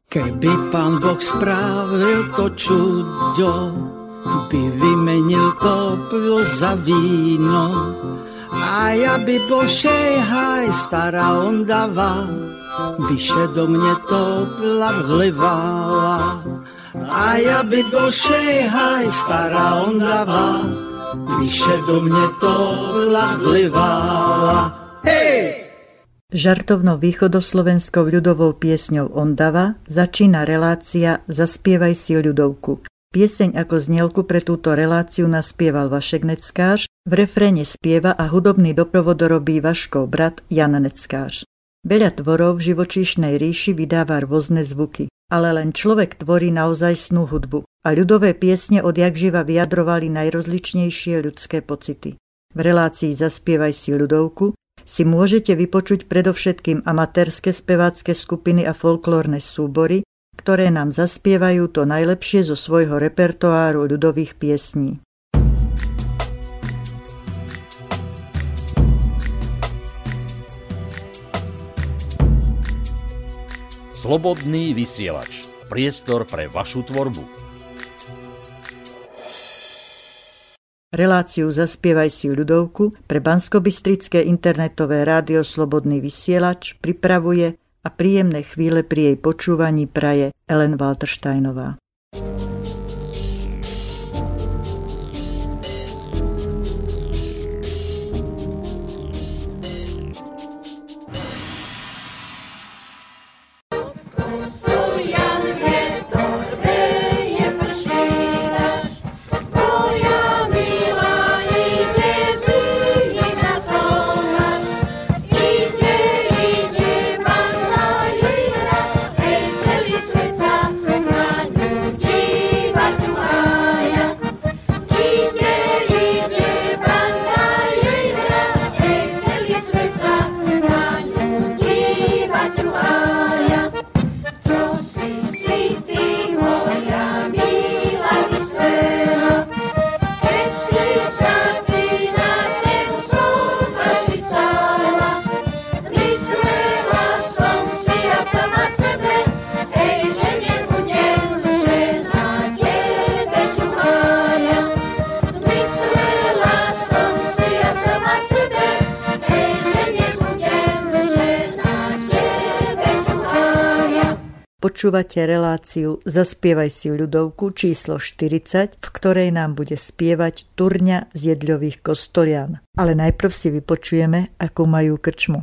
Keby Pán Boh spravil to čudo, by vymenil toplo za víno, a ja by bol šejhaj, stará Ondava, by še do mne topla vlivala. A ja by bol šejhaj, stará Ondava, by še do mne topla vlivala. Hej! Žartovnou východoslovenskou ľudovou piesňou Ondava začína relácia Zaspievaj si ľudovku. Pieseň ako znielku pre túto reláciu naspieval Vašek Neckář, v refréne spieva a hudobný doprovod robí Vaškov brat Jan Neckář. Veľa tvorov v živočíšnej ríši vydáva rôzne zvuky, ale len človek tvorí naozajstnú hudbu a ľudové piesne odjakživa vyjadrovali najrozličnejšie ľudské pocity. V relácii Zaspievaj si ľudovku si môžete vypočuť predovšetkým amatérske spevácke skupiny a folklórne súbory, ktoré nám zaspievajú to najlepšie zo svojho repertoáru ľudových piesní. Slobodný vysielač. Priestor pre vašu tvorbu. Reláciu Zaspievaj si ľudovku pre banskobystrické internetové rádio Slobodný vysielač pripravuje a príjemné chvíle pri jej počúvaní praje Ellen Waltersteinová. Počúvate reláciu Zaspievaj si ľudovku číslo 40, v ktorej nám bude spievať Turňa z Jedľových Kostolian. Ale najprv si vypočujeme, akú majú krčmu.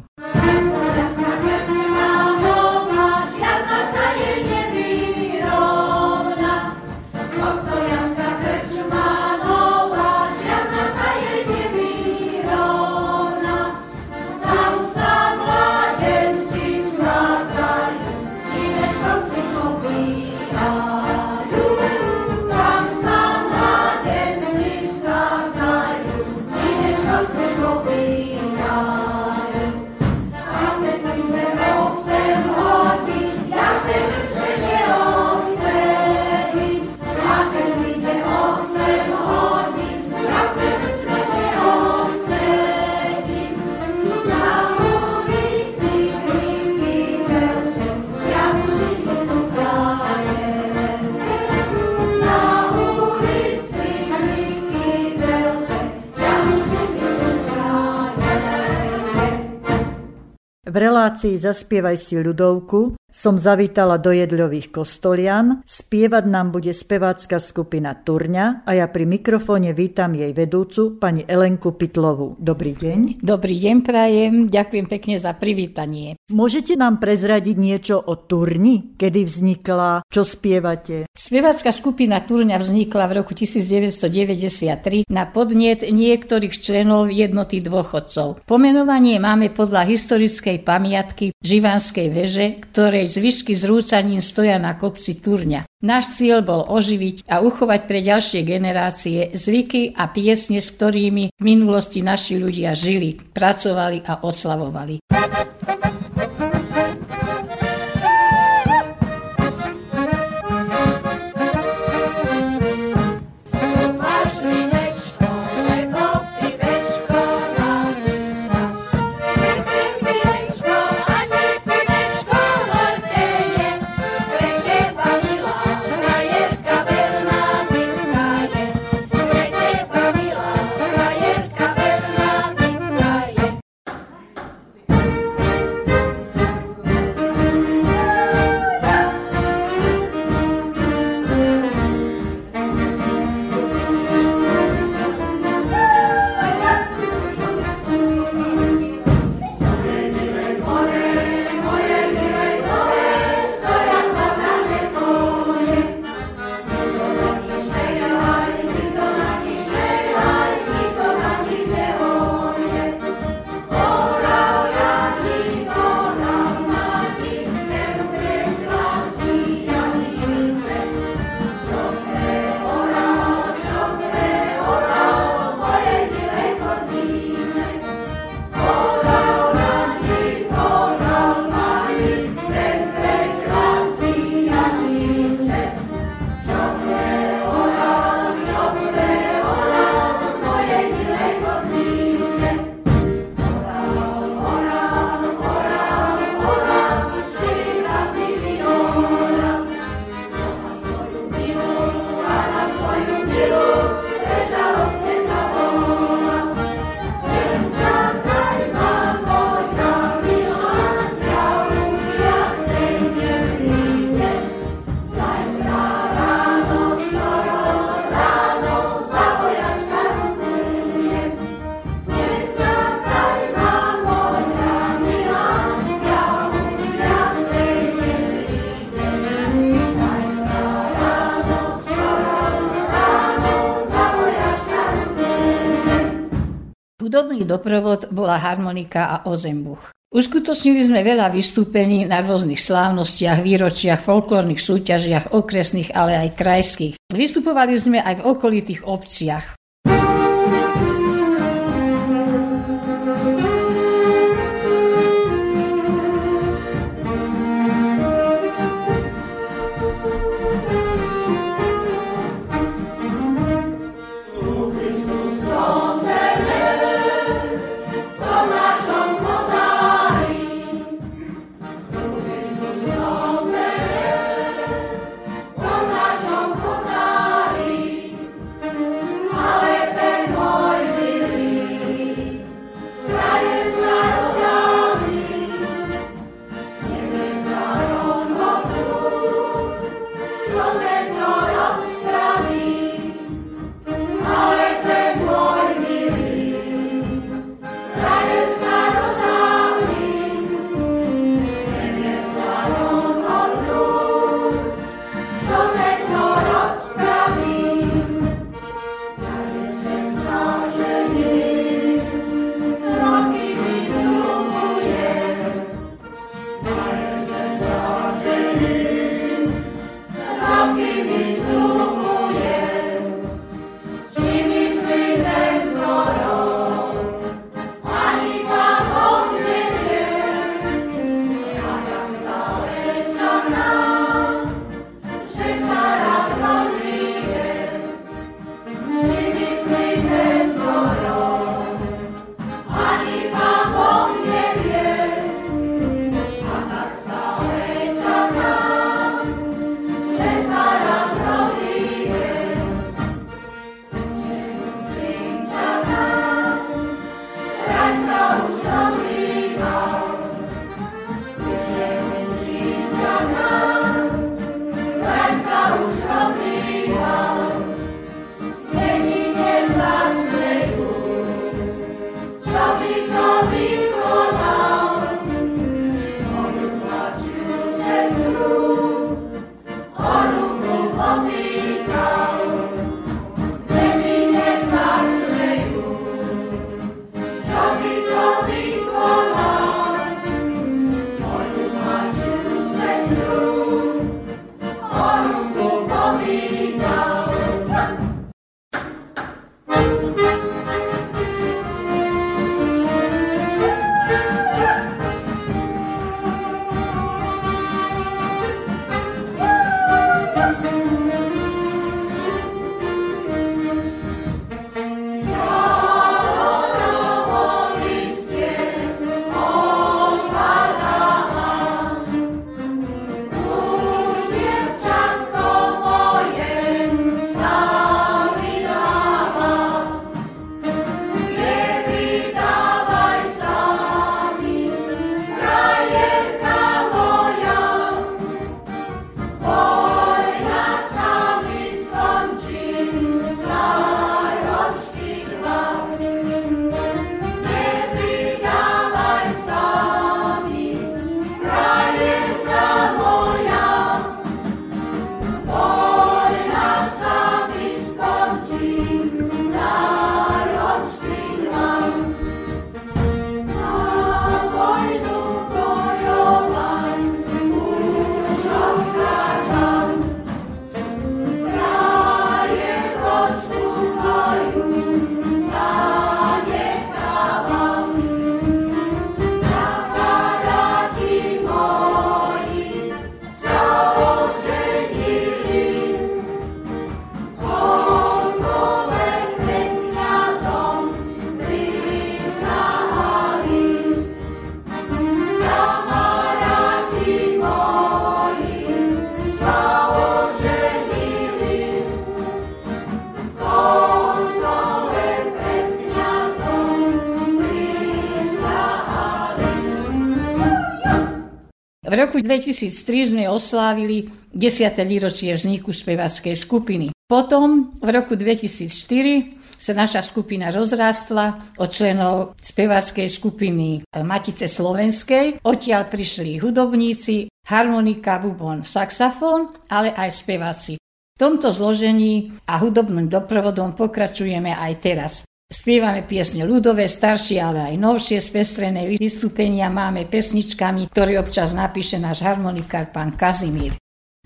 V relácii Zaspievaj si ľudovku som zavítala do Jedľových Kostolian. Spievať nám bude spevácka skupina Turňa a ja pri mikrofóne vítam jej vedúcu, pani Elenku Pytlovú. Dobrý deň. Dobrý deň prajem, ďakujem pekne za privítanie. Môžete nám prezradiť niečo o Turni? Kedy vznikla? Čo spievate? Spevácka skupina Turňa vznikla v roku 1993 na podnet niektorých členov jednoty dôchodcov. Pomenovanie máme podľa historickej pamiatky Živanskej veže, ktorej zvyšky zrúcanín stoja na kopci Turňa. Náš cieľ bol oživiť a uchovať pre ďalšie generácie zvyky a piesne, s ktorými v minulosti naši ľudia žili, pracovali a oslavovali. Hudobný doprovod bola harmonika a ozembuch. Uskutočnili sme veľa vystúpení na rôznych slávnostiach, výročiach, folklórnych súťažiach, okresných, ale aj krajských. Vystupovali sme aj v okolitých obciach. V roku 2003 sme oslávili 10. výročie vzniku spevackej skupiny. Potom v roku 2004 sa naša skupina rozrástla od členov spevackej skupiny Matice slovenskej. Odtiaľ prišli hudobníci, harmonika, bubon, saxofón, ale aj speváci. V tomto zložení a hudobným doprovodom pokračujeme aj teraz. Spievame piesne ľudové, staršie, ale aj novšie, spestrené vystúpenia máme pesničkami, ktoré občas napíše náš harmonikár pán Kazimír.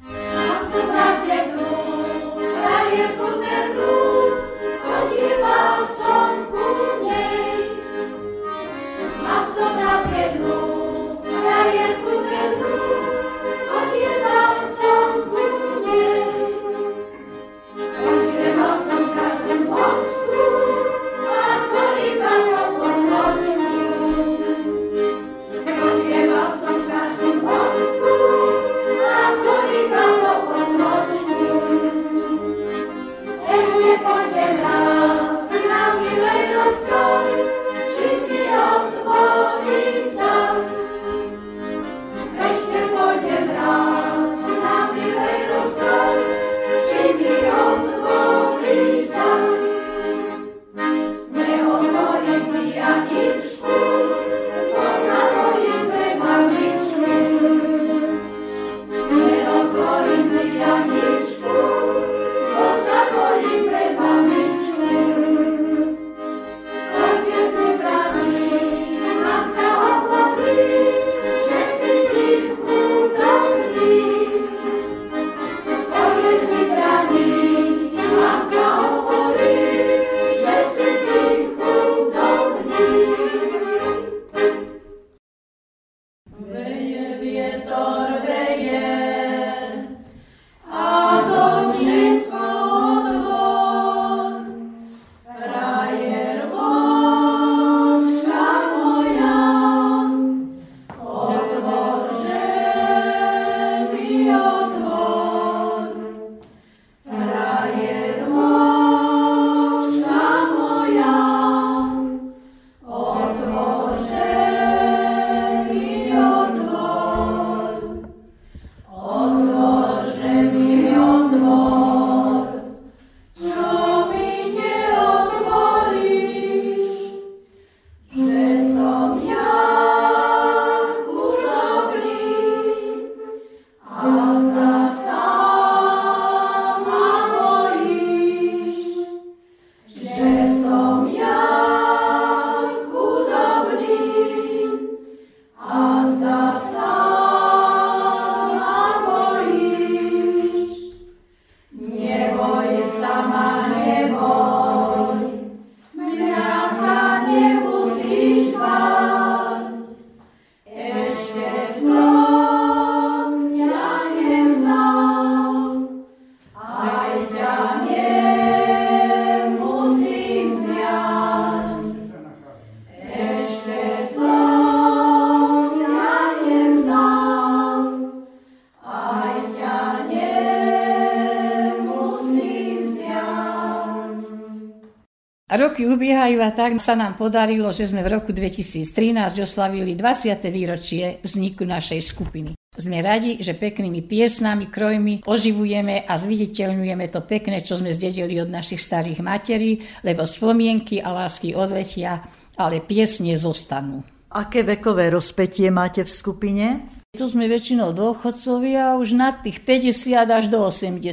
Roky ubiehajú a tak sa nám podarilo, že sme v roku 2013 oslavili 20. výročie vzniku našej skupiny. Sme radi, že peknými piesnami, krojmi oživujeme a zviditeľňujeme to pekné, čo sme zdedili od našich starých materí, lebo spomienky a lásky odletia, ale piesne zostanú. Aké vekové rozpätie máte v skupine? Tu sme väčšinou dôchodcovia už nad tých 50 až do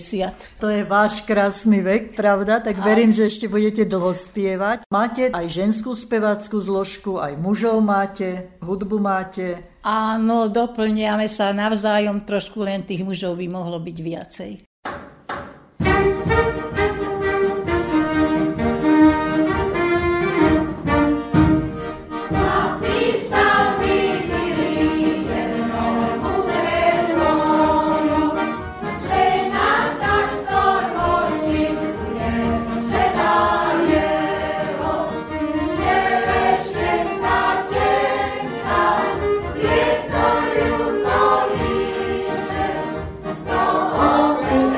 80. To je váš krásny vek, pravda? Tak verím, že ešte budete dlho spievať. Máte aj ženskú spevácku zložku, aj mužov máte, hudbu máte. Áno, doplňame sa navzájom, trošku len tých mužov by mohlo byť viacej. Oh,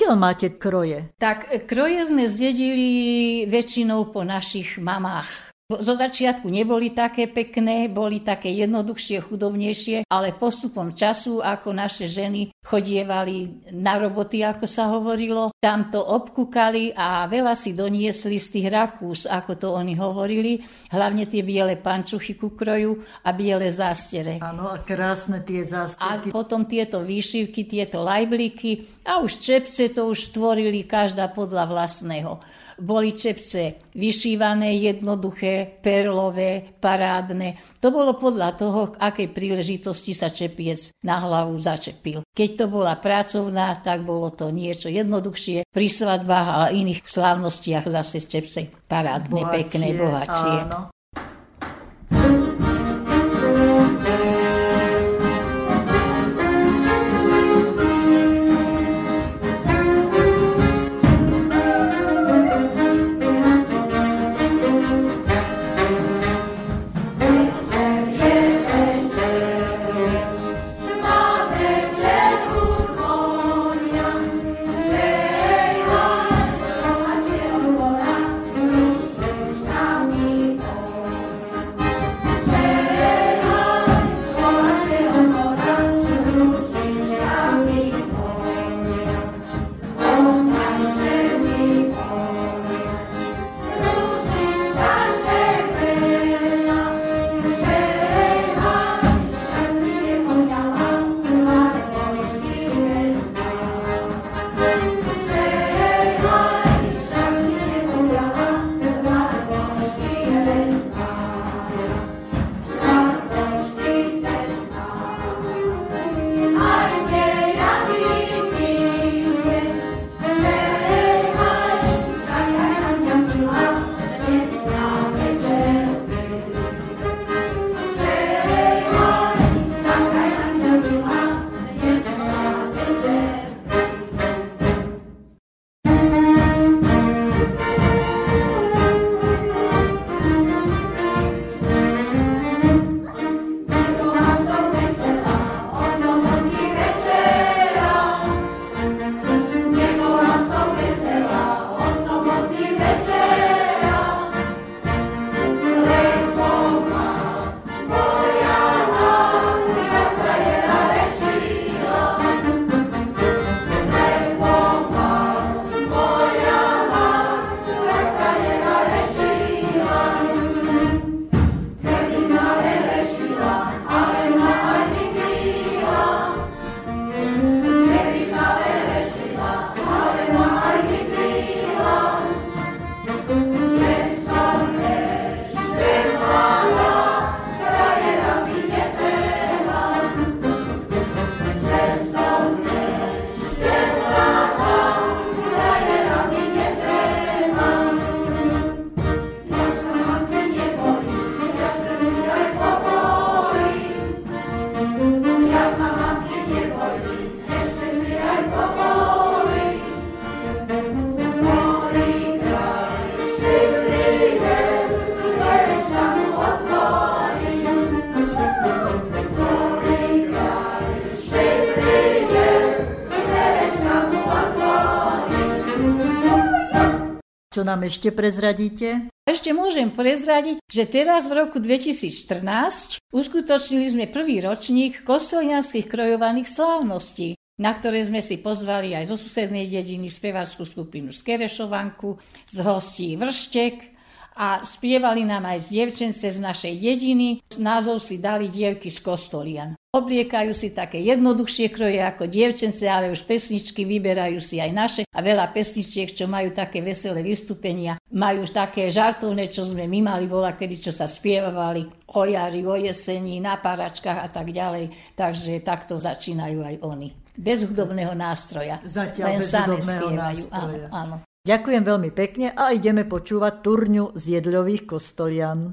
Odkiaľ máte kroje? Tak kroje sme zdedili väčšinou po našich mamách. Zo začiatku neboli také pekné, boli také jednoduchšie, chudobnejšie, ale postupom času, ako naše ženy chodievali na roboty, ako sa hovorilo, tam to obkúkali a veľa si doniesli z tých rakús, ako to oni hovorili, hlavne tie biele pančuchy ku kroju a biele zástere. Áno, a krásne tie zásterky. A potom tieto výšivky, tieto lajbliky a už čepce to už tvorili každá podľa vlastného. Boli čepce vyšívané, jednoduché, perlové, parádne. To bolo podľa toho, akej príležitosti sa čepiec na hlavu začepil. Keď to bola pracovná, tak bolo to niečo jednoduchšie. Pri svadbách a iných slávnostiach zase čepce parádne, bohatšie, pekné, bohatšie. Áno. Čo nám ešte prezradíte? Ešte môžem prezradiť, že teraz v roku 2014 uskutočnili sme prvý ročník kostolianskych krojovaných slávností, na ktoré sme si pozvali aj zo susednej dediny spevackú skupinu z Kerešovanku, z hostí Vrštek a spievali nám aj z dievčence z našej dediny. Názov si dali Dievky z Kostolian. Obliekajú si také jednoduchšie kroje ako dievčence, ale už pesničky vyberajú si aj naše a veľa pesničiek, čo majú také veselé vystúpenia, majú už také žartovné, čo sme my mali voľakedy, čo sa spievali o jari, o jeseni, na paračkách a tak ďalej. Takže takto začínajú aj oni. Bez hudobného nástroja. Zatiaľ bez hudobného nástroja. Áno. Ďakujem veľmi pekne a ideme počúvať turňu z Jedľových Kostolian.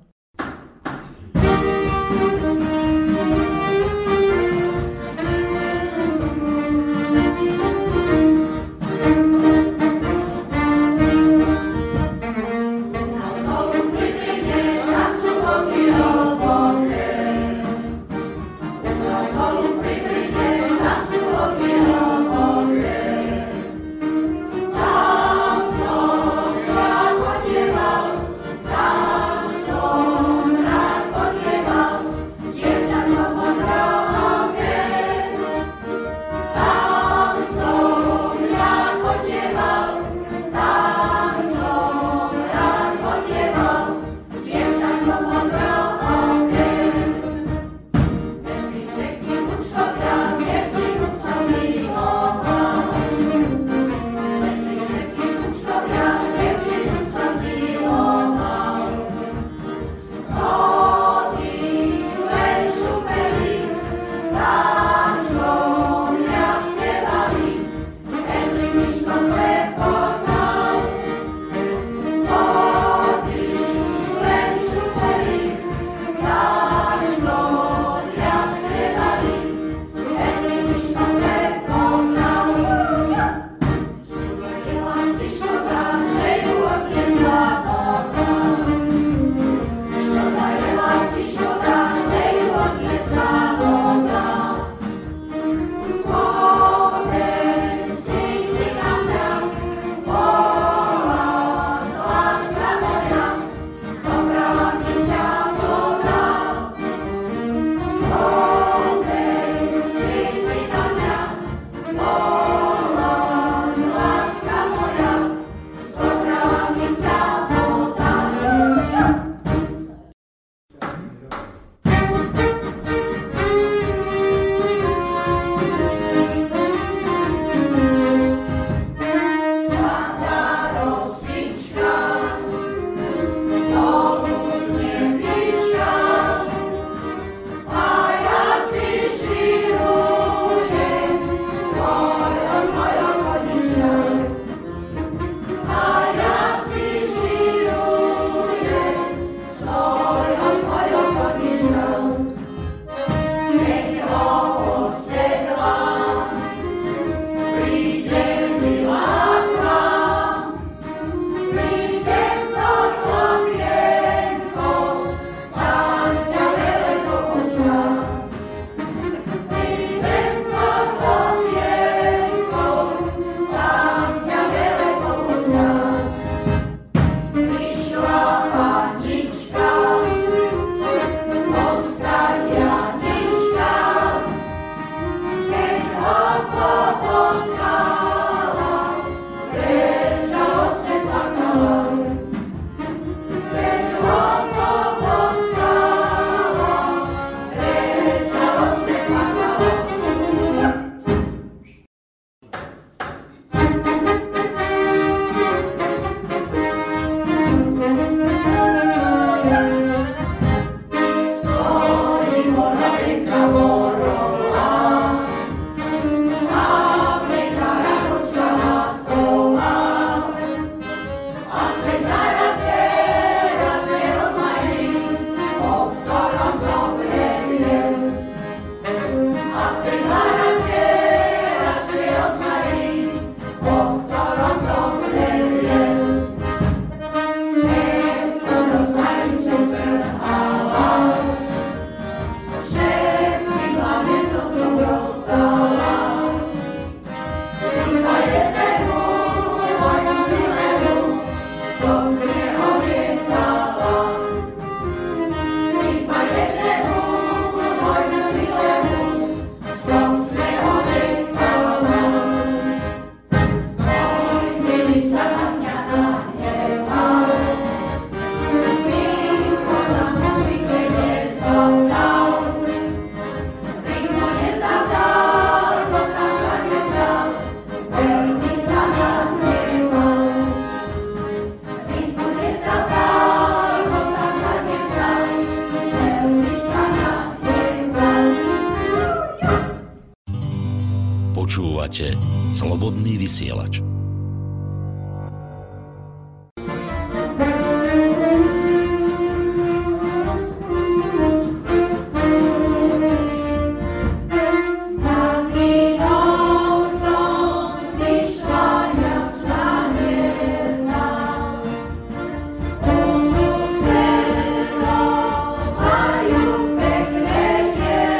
Počúvate Slobodný vysielač.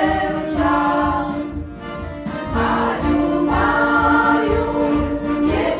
Yes.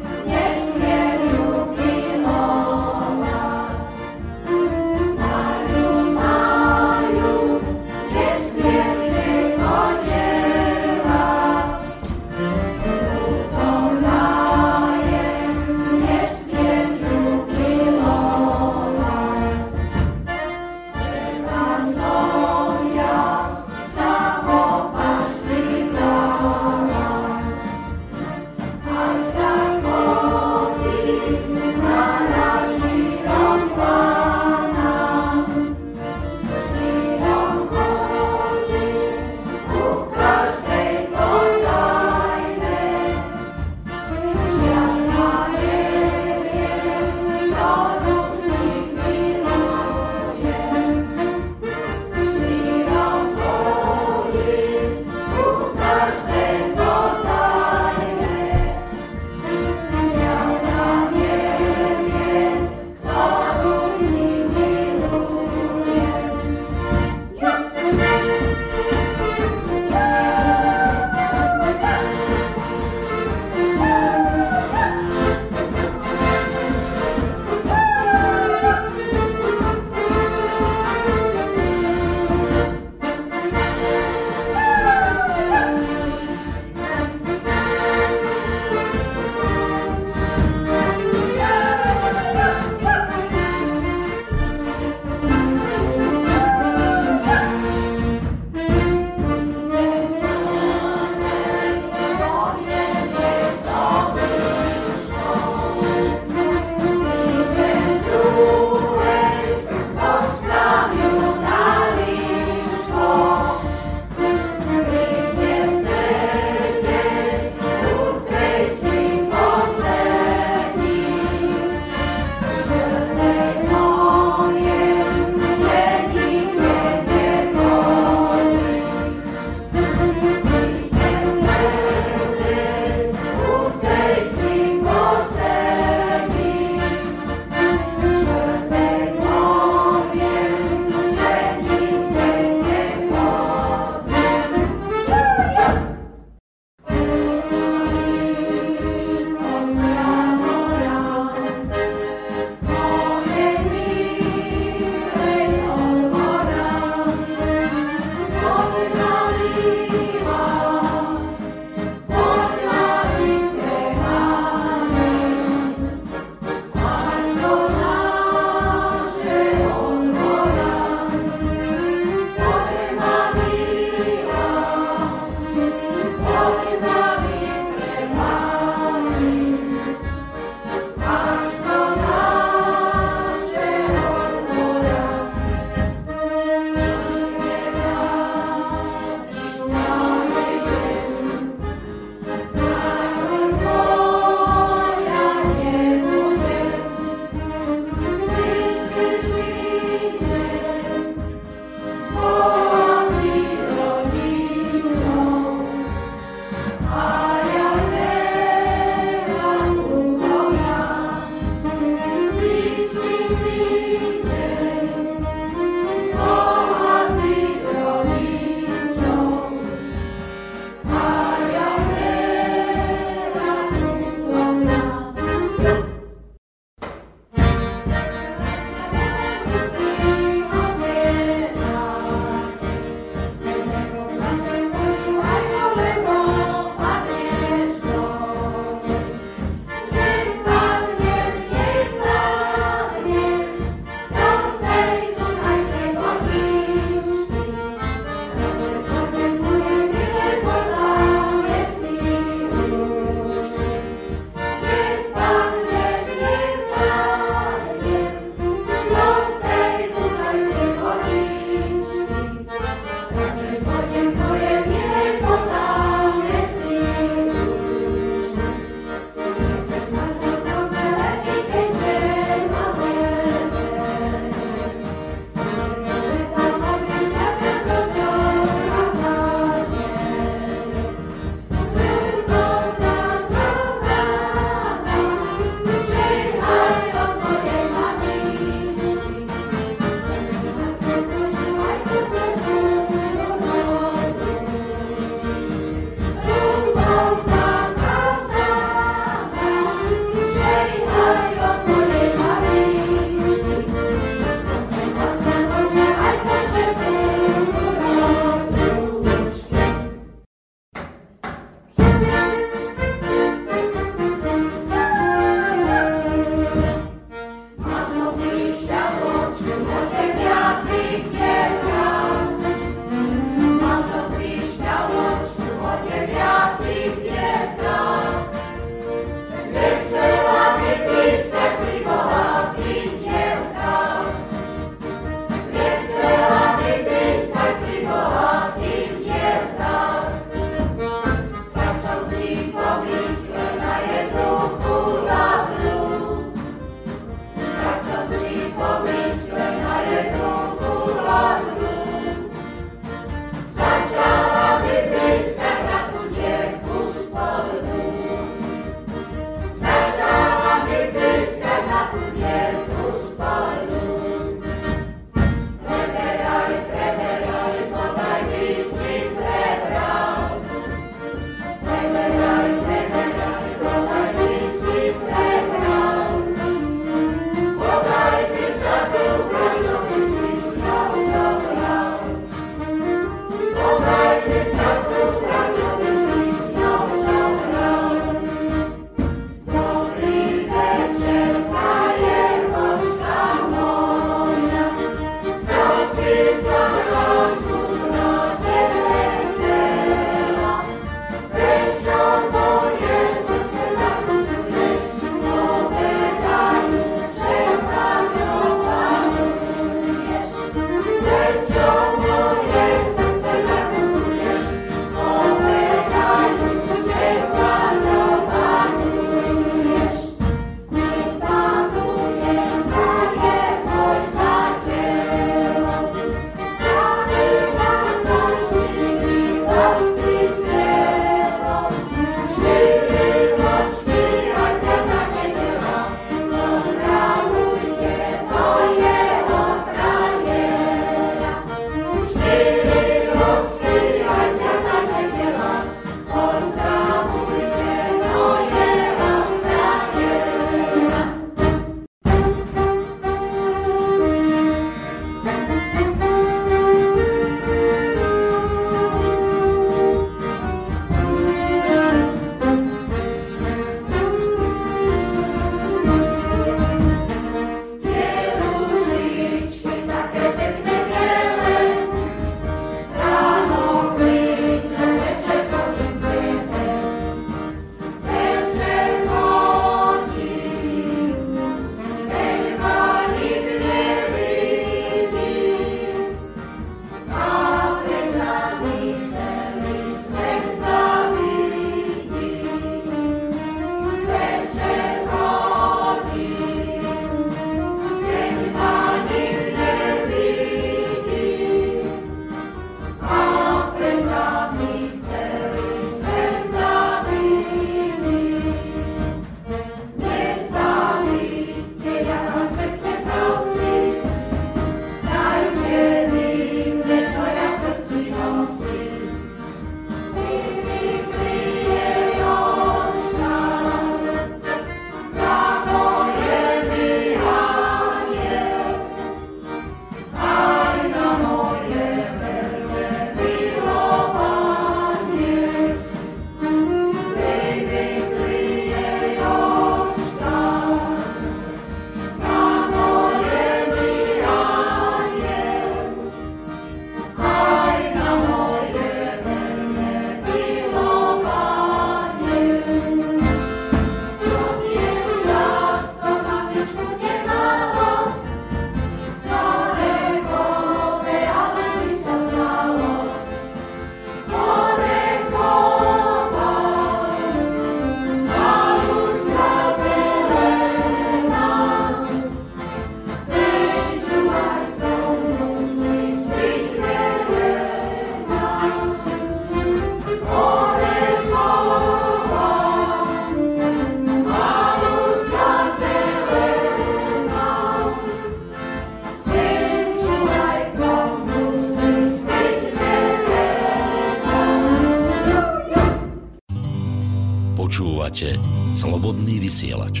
Počúvate Slobodný vysielač.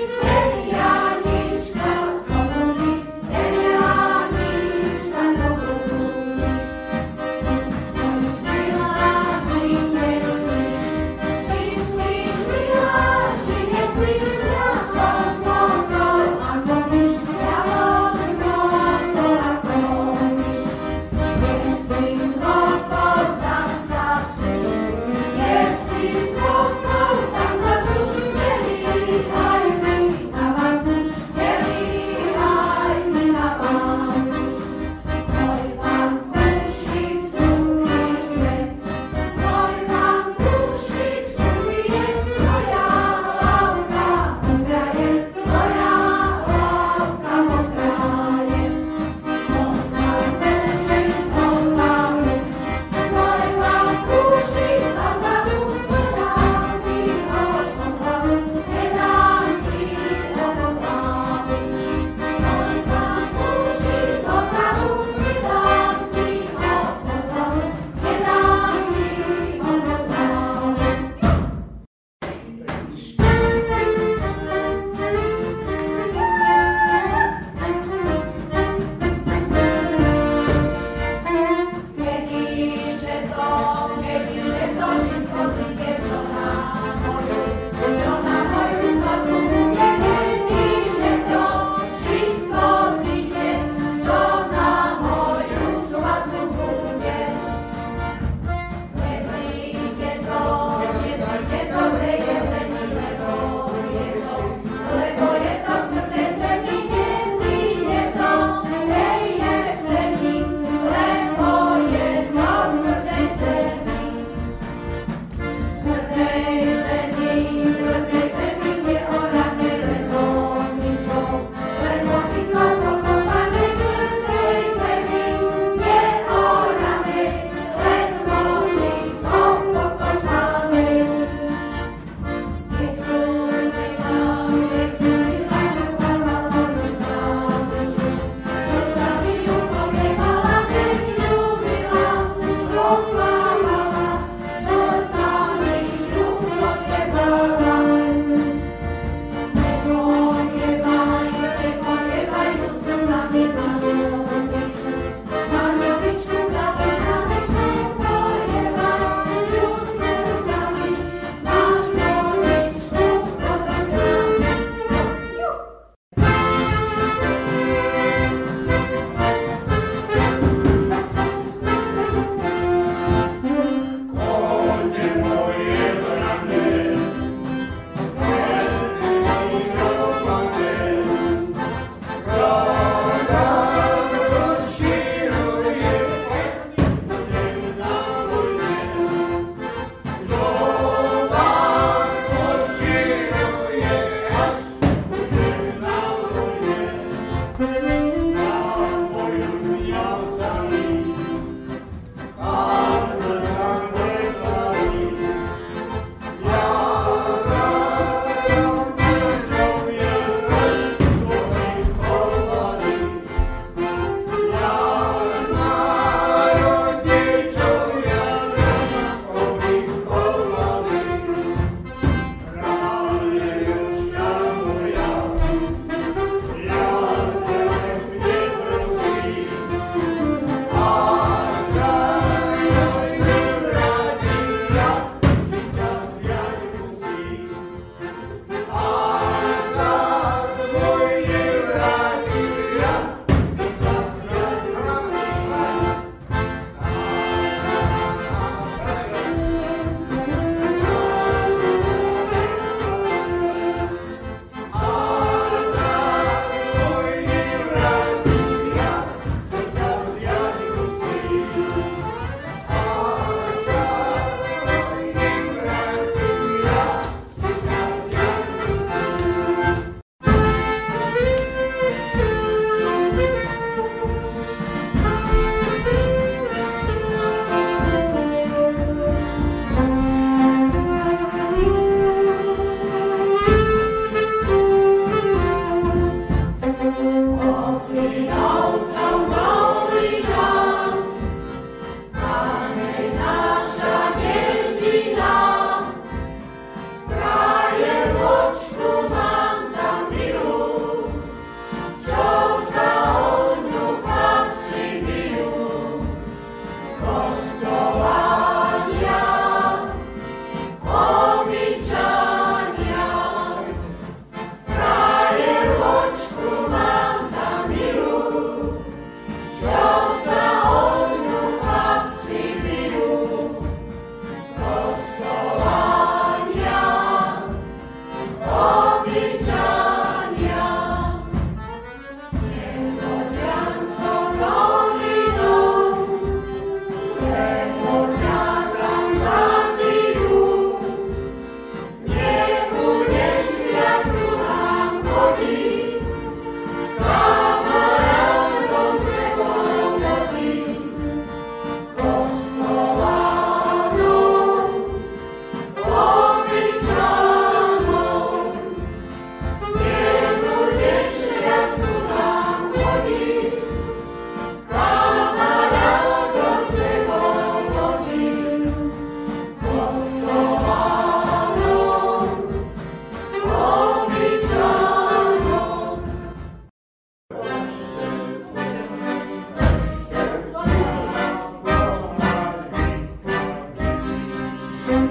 Slobodný,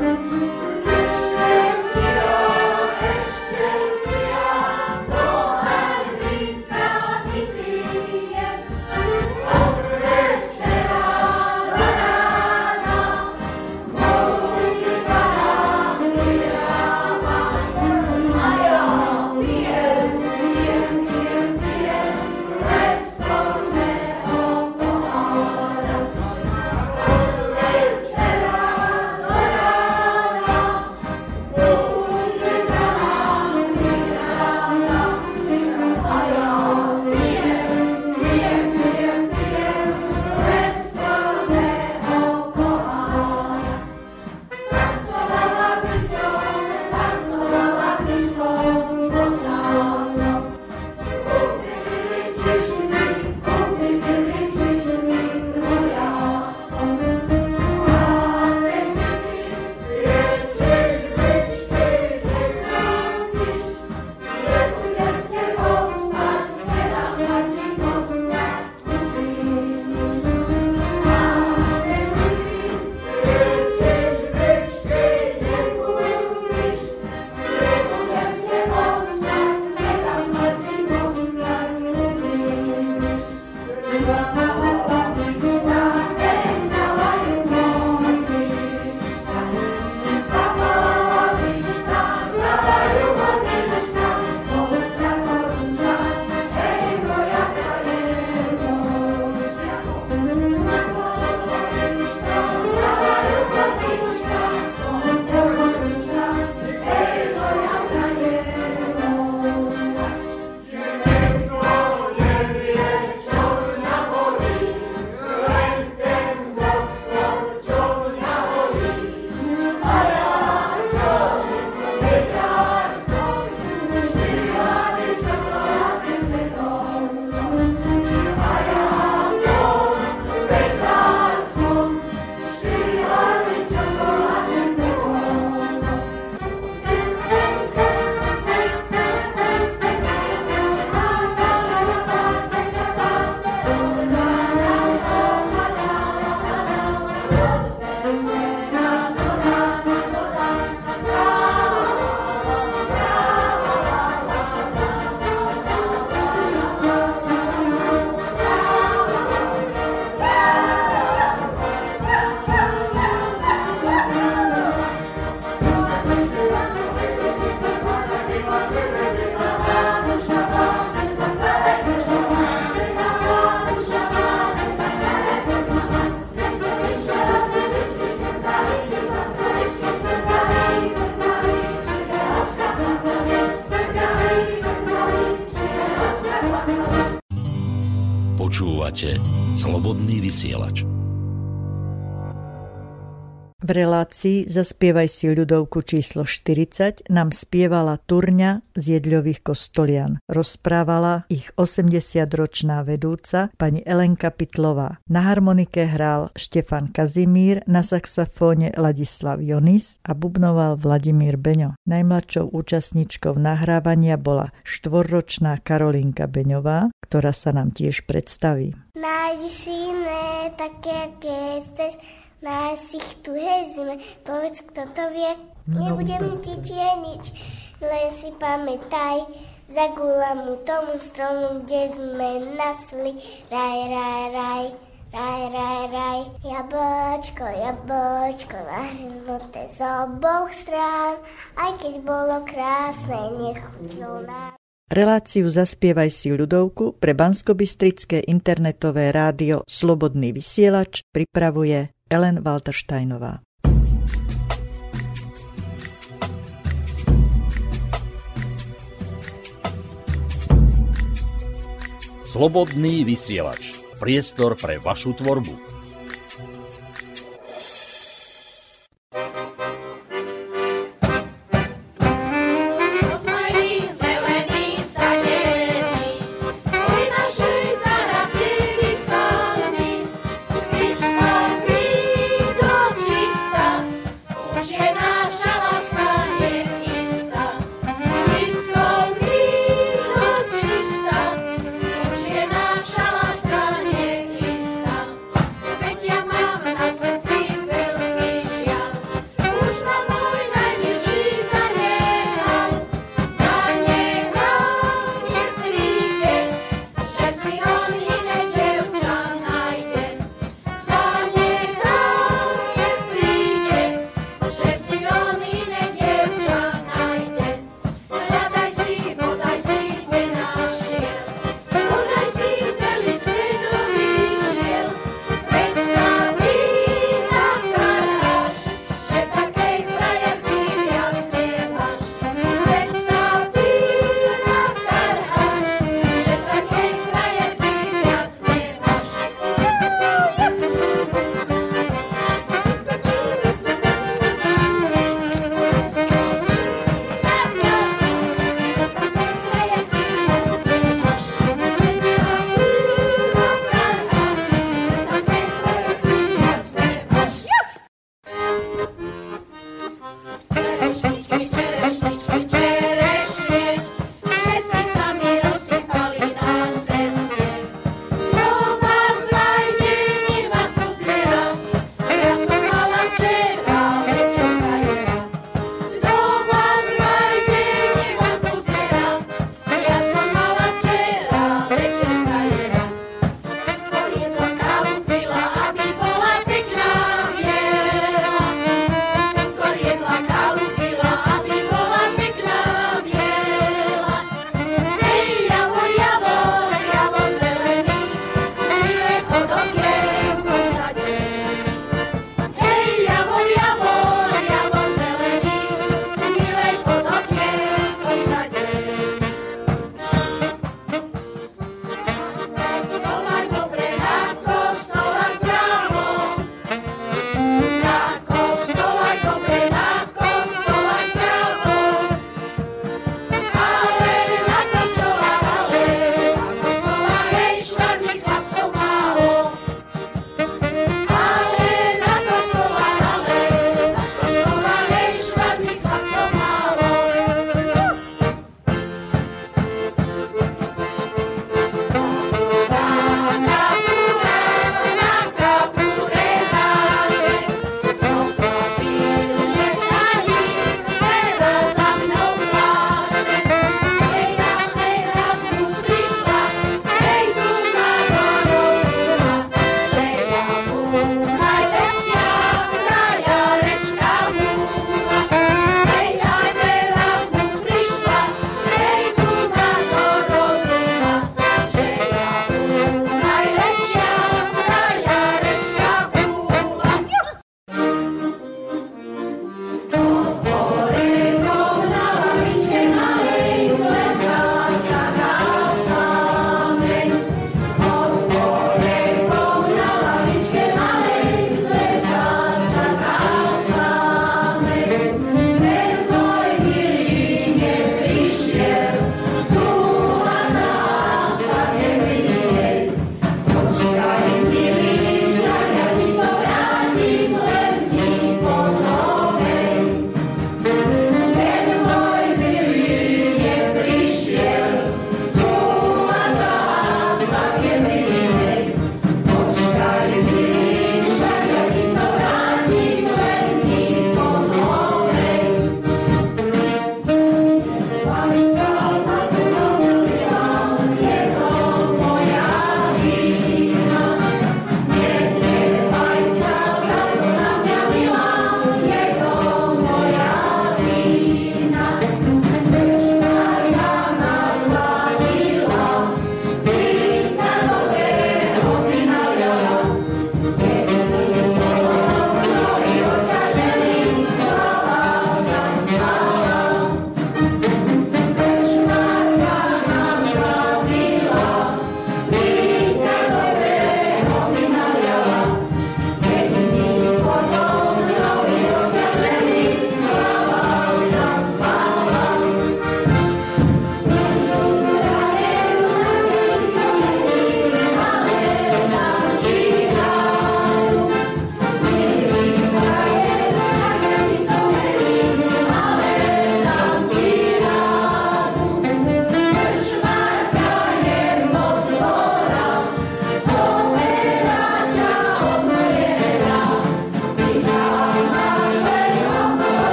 Počúvate Slobodný vysielač. V relácii Zaspievaj si ľudovku číslo 40 nám spievala Turňa z Jedľových Kostolian. Rozprávala ich 80-ročná vedúca pani Elenka Pitlová. Na harmonike hral Štefan Kazimír, na saxofóne Ladislav Jonis a bubnoval Vladimír Beňo. Najmladšou účastníčkou nahrávania bola 4-ročná Karolinka Beňová, ktorá sa nám tiež predstaví. Najvyššie také, aké chceš, nájsť ich tu zime, povedz, kto to vie, nebudem ti nič, len si pamätaj, za guľamu tomu stromu, kde sme nasli, raj, raj, raj, raj, raj, raj, jablčko, jablčko, nahryznuté z oboch strán, aj keď bolo krásne, nechutilo nám. Reláciu Zaspievaj si ľudovku pre banskobystrické internetové rádio Slobodný vysielač pripravuje Ellen Waltersteinová. Slobodný vysielač. Priestor pre vašu tvorbu.